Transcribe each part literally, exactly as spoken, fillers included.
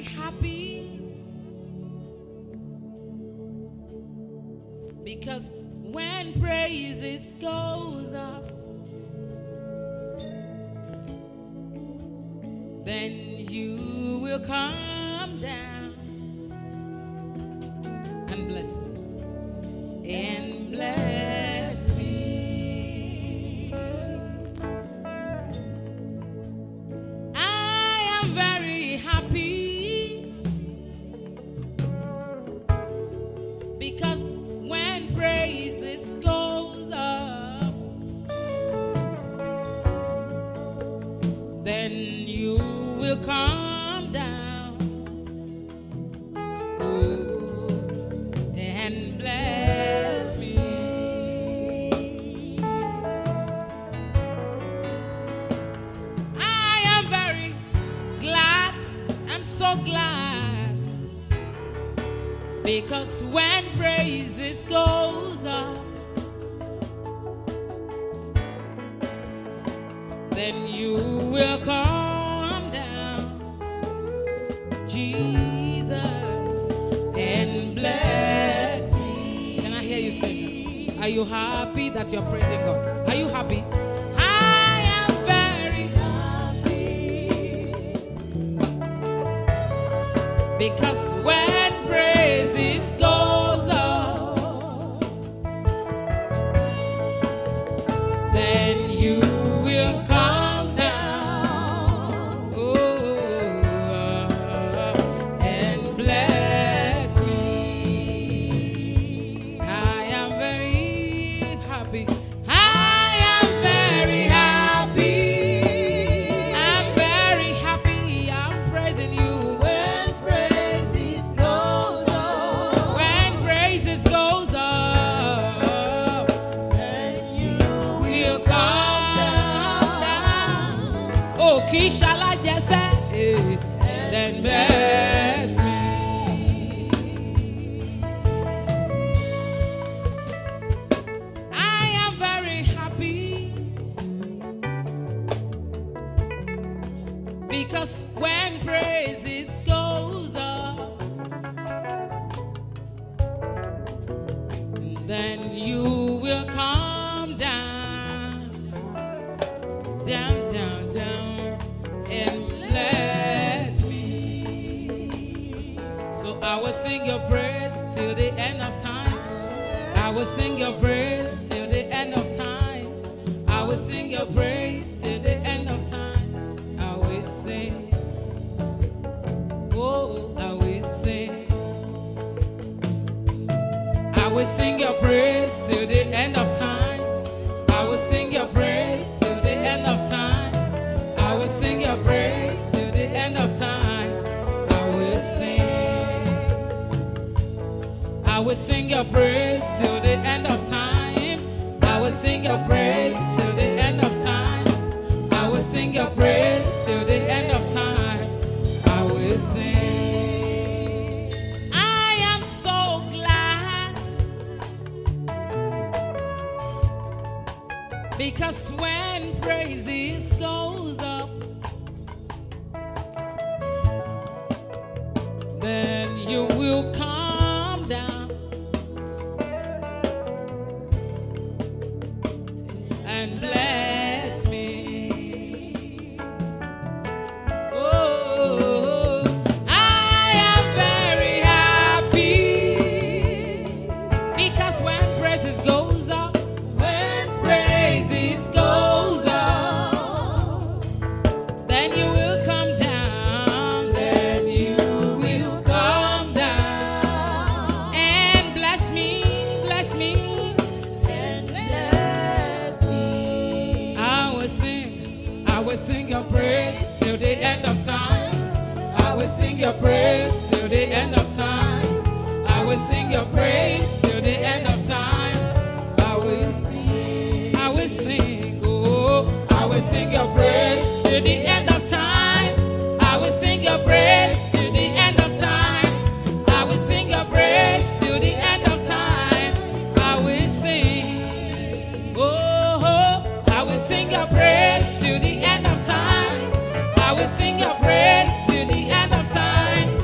very happy because when praises goes up, then you will come down and bless me, and bless me. I am very happy because when praises goes up, then you will come down, oh, and bless me. I am very glad, I'm so glad, because when praises goes up, then you will come down, Jesus, and bless me. Can I hear you sing? Are you happy that you're praising God? Are you happy? I am very happy because when praises goes up, then you will come down, oh, and bless me. I am very happy. I am very happy. I'm very happy. I'm praising you. When praises goes up, when praises goes up, then you will come down. Oh, Kishala Jesse, then bless me. I am very happy because when praises goes up, then you will come down, down, down, down, and bless me. So I will sing your praise till the end of time. I will sing your praise till the end of time. I will sing your praise till the end of time. I will sing. Oh, I will sing. I will sing your praise till the end of time. I will sing your praise till the end of time. I will sing your praise till the end of time. I will sing. I will sing your praise till the end of time. I will sing your praise till the end of time. I will sing your praise till the end of time. I will sing. I am so glad because when praises goes up, then you will come down and bless me. Oh, I am very happy because when praises goes up, when praises goes up, then you will come down, then you will come down and bless me, bless me, and bless me. I will sing, I will sing your praise till the end of time. I will sing your praise till the end of time. I will sing your praise till the end of time. I will sing, I will sing, oh, I will sing your praise till the end of time. I will sing your praise till the end of time. I will sing your praise till the end of time. I will sing, oh, I will sing your praise till the end of time. I will sing your praise till the end of time.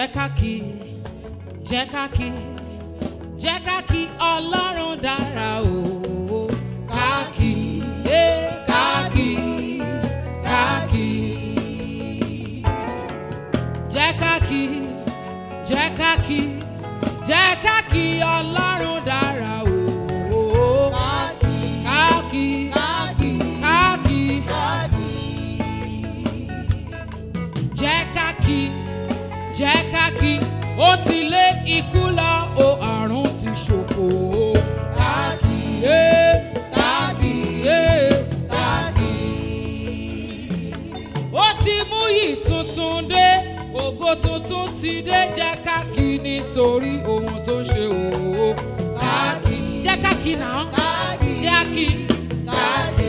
jẹ́ ká kí, jẹ́ ká kí, jẹ́ ká kí Ọlọ́run dára o. Ká kí, ká kí, ká kí. Jẹ́ ká kí, jẹ́ ká kí, jẹ́ ká kí Ọlọ́run dára o. Ká kí, ká kí, ká kí, ká kí. Jẹ́ ká kí, jẹ́ ká kí, ó ti lé ikú lọ o, àrùn ti ṣòfò. Ká kí, ká kí, ká kí. Ó ti mú yìí tuntun dé, ògo tuntun ti dé, jẹ́ ká kí nítorí ohun tó ṣe o. Ká kí, jẹ́ ká kí náà, jẹ́ kí, ká kí.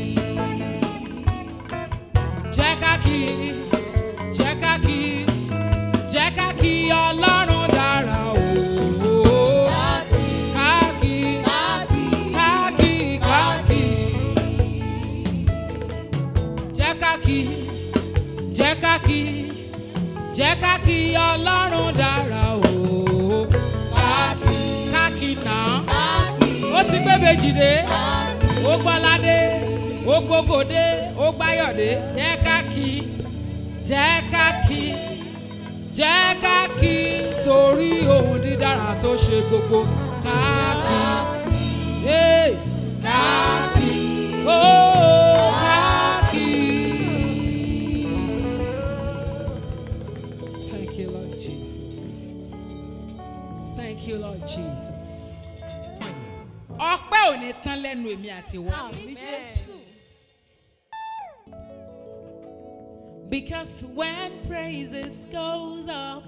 Jẹ́ ká kí, jẹ́ ká kí, jẹ́ ká kí Ọlọ́run dára o. Ká kí, ká kí, ká kí, ká kí. Jẹ́ ká kí, jẹ́ ká kí, jẹ́ ká kí Ọlọ́run dára o. Ká kí, ká kí náà. Ó ti gbé Bèjìdé, ó gbọ́ládé, ó gbógòdé, ó gbáyọ̀dé. Jẹ́ ká kí, jẹ́ ká kí, jẹ́ ká kí torí ohun dídára tó ṣe gbogbo. Ká kí, ká kí, ó ká kí. Thank you, Lord Jesus. Thank you, Lord Jesus. Ọpẹ́ ò ní tán lẹ́nu èmi àti wọ́n. Because when praises goes up,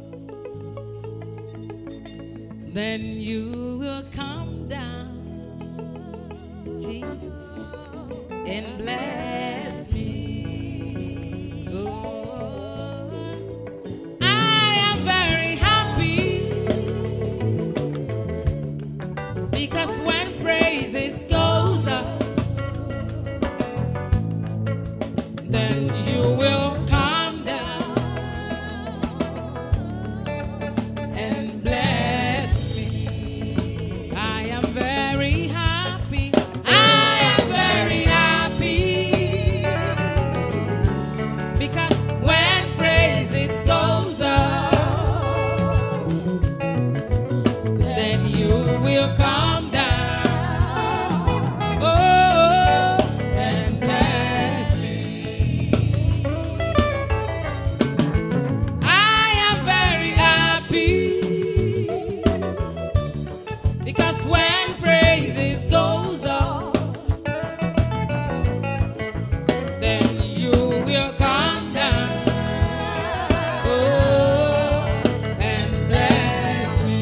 then you will come down, Jesus, and bless me. Oh, I am very happy, because when praises goes up, then you will come down and bless me. I am very happy. I am very happy, because when praises goes up, then you will come down. Oh, and bless me. I am very happy, because when praises goes up, then you will come down. Oh, and bless me.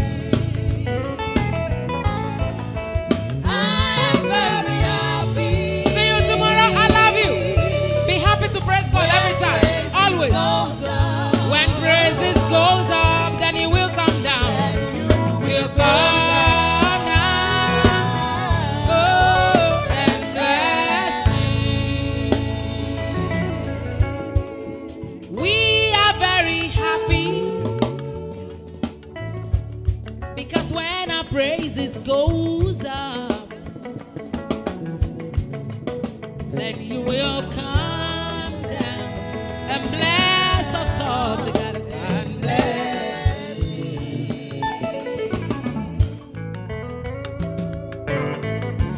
I am very happy. See you tomorrow. I love you. Be happy to praise God every time. Always. When praises goes up, then He will come down. Will come down. Oh, and bless me. We are very happy, because when our praises goes up, then you will come down and bless us all together.